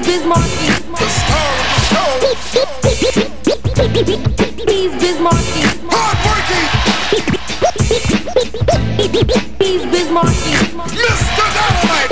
Bismarcky. The star of the show. He's Bismarcky. Hardworking. He's Bismarcky. Mr. Dynamite.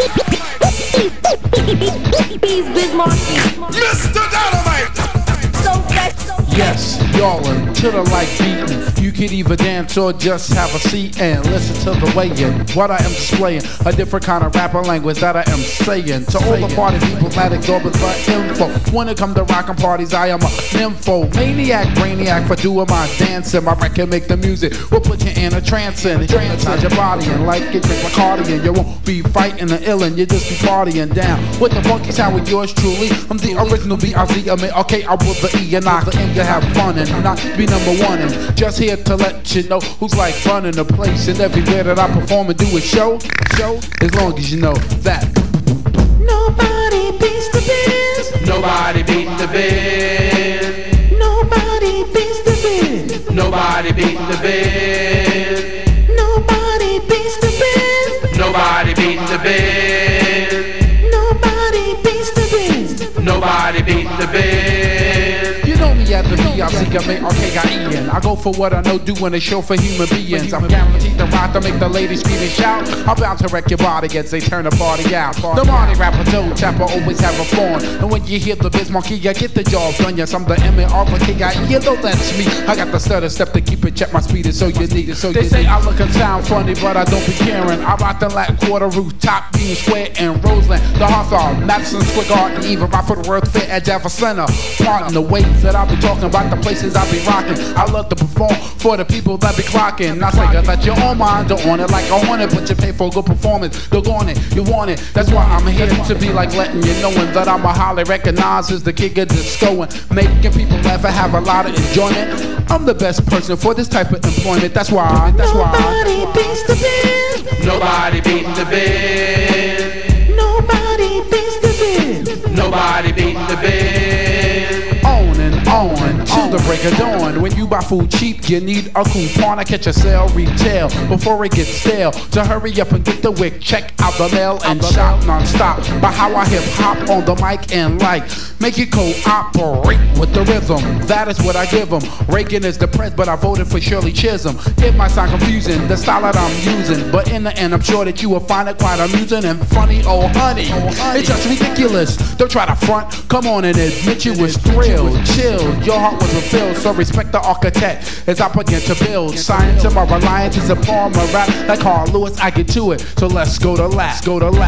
He's Bismarcky. Mr. Dynamite. So fresh. Yes, y'all are to the like beating. You can either dance or just have a seat and listen to the way in what I am displaying. A different kind of rapper language that I am saying. To all the party people that exorbitant for info. When it come to rockin' parties, I am a nympho. Maniac, brainiac for doing my dancing. My record make the music will put you in a trance and hypnotize your body and like it like cardigan. You won't be fighting the illin', you just be partying down with the funky sound with yours truly. I'm the original B-I-Z. Okay, I will the E and I the M to have fun and not be number one. And just here to let you know who's like running the place and everywhere that I perform and do a show. As long as you know that nobody beats the biz. nobody beat the biz. Nobody beats the biz. Nobody beat the biz. Nobody beats the biz. Nobody beat the biz. Nobody beats the biz. Nobody beat the biz. You know me at the B-I-C-M-A-R-K-I-E-N. I go for what I know, doing a show for human beings. I'm guaranteed to rock to make the ladies scream and shout. I'm bound to wreck your body as they turn the party out. The Marty rapper, toe tapper, always have a fun. And when you hear the Bismarcky, I get the job done. Yes, I'm the M-A-R-K-I-E. You know that's me. I got the stutter step to keep it, check my speed is so you need it. So they say I look and sound funny, but I don't be caring. I rock the Latin Quarter, rooftop, Union Square, and Roseland. The Hawthorne, Madison Square Garden, even right for the World Fair at Java Center. Part in the ways that I be talking about, the places I be rocking. I love to perform for the people that be clocking. I say that your own mind don't want it like I want it, but you pay for a good performance. You're on it, you want it. That's why I'm here to be like letting you knowing that I'm a highly recognized as the king of disco and making people laugh and have a lot of enjoyment. I'm the best person for this type of employment. That's why. Nobody beats the biz. Nobody beat the biz. Nobody beats the biz. Nobody beat the biz. On and on till the break of dawn. When you buy food cheap, you need a coupon to catch a sale retail before it gets stale. To hurry up and get the wick, check out the mail and shout non-stop by how I hip hop on the mic and like make it cooperate with the rhythm. That is what I give them. Reagan is depressed, but I voted for Shirley Chisholm. It might sound confusing, the style that I'm using, but in the end, I'm sure that you will find it quite amusing and funny. Oh honey, it's just ridiculous. Don't try to front. Come on and admit you was thrilled. Chill, your heart was fulfilled, so respect the architect as I begin to build. Science and my reliance is a form of rap. Like Carl Lewis, I get to it, so let's go to lap.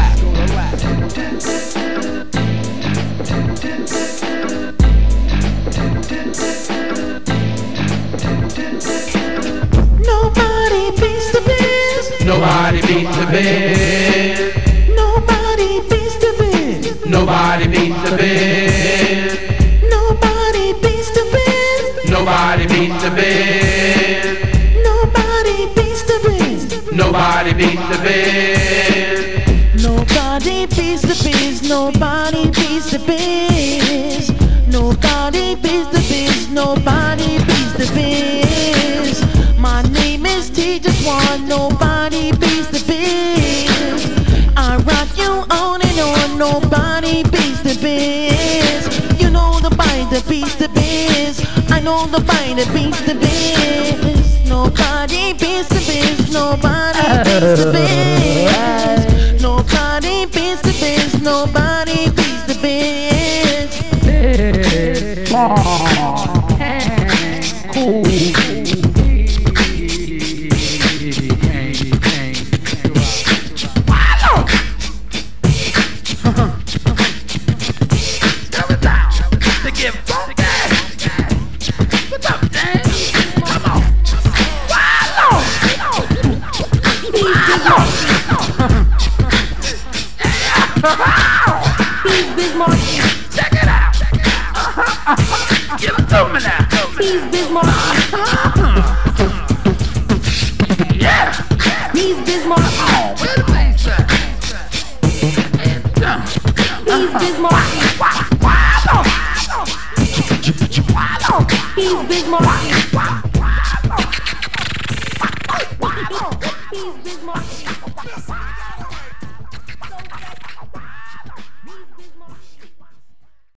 Nobody beats the biz. Nobody beat the biz. Nobody beats the biz. Nobody beat the biz. Nobody beats the biz. Nobody beat the biz. Nobody beats the biz. Nobody beat the biz. Nobody beats the biz. Nobody beats the biz. Nobody beats the biz. Nobody beats the biz. My name is Teacher Swan. Nobody beats the biz. I rock you on and on. Nobody beats the biz. You know the bite that beats the biz. I know the bite that beats the biz. Nobody beats the biz. Nobody beats the biz. Nobody beats the biz. Nobody beats the biz. Cool. He's Bismarcky. Check it out. Give it to me now. He's Bismarcky. Yeah. He's Bismarcky. Oh, where the bass at? He's Bismarcky. He's Bismarcky. He's Bismarcky.